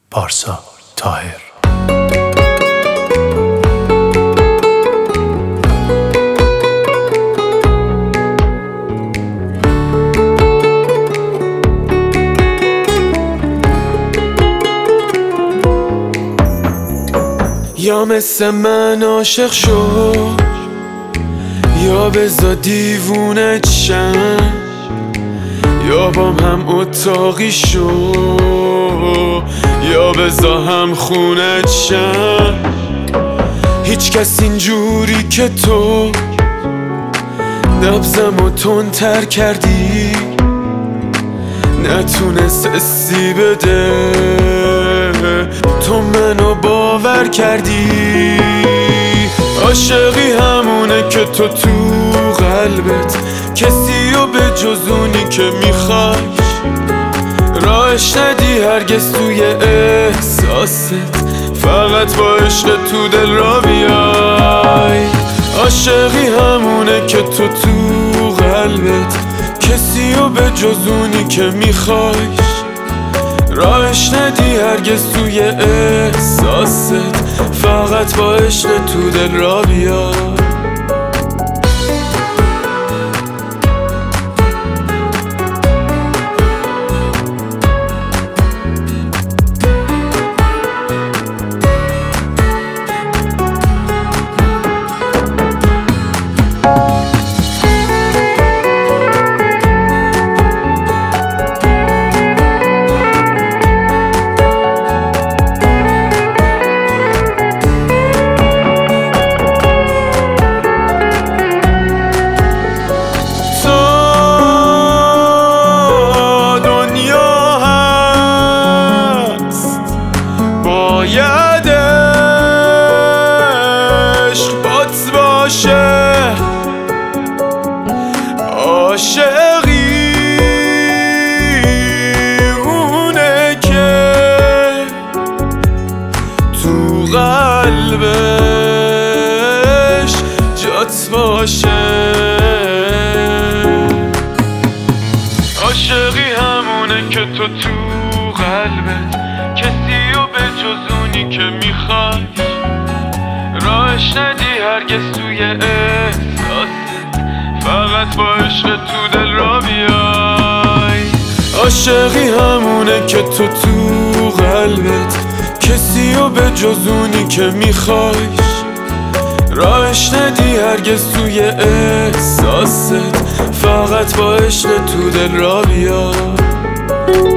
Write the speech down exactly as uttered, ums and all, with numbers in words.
پارسا طاهر. یا مثل من عاشق شو، یا بزا دیوونت شم، یا بام هم اتاقی شو، یا بزا هم خونت شم. هیچ کس اینجوری که تو نبزم و تندتر کردی نتونست حسی بده، تو منو باور کردی. عاشقی همونه که تو تو قلبت کسی و به جز اونی که میخوایش راهش ندی هرگز توی احساست، فقط با عشق تو دل را بیای. عاشقی همونه که تو تو قلبت کسی و به جز اونی که میخوایش راهش ندی هرگز توی احساست، فقط با عشق تو دل را بیای. باید عشق بات باشه، عاشقی اونه که تو قلبش جات باشه. عاشقی همونه که تو تو قلبت کسی و به جز اونی که میخوایش راهش ندی هرگز توی احساست، فقط با عشق تو دل را بیای. عاشقی همونه که تو تو قلبت کسی و به جز اونی که میخوایش راهش ندی هرگز توی احساست، فقط با عشق تو دل را بیای.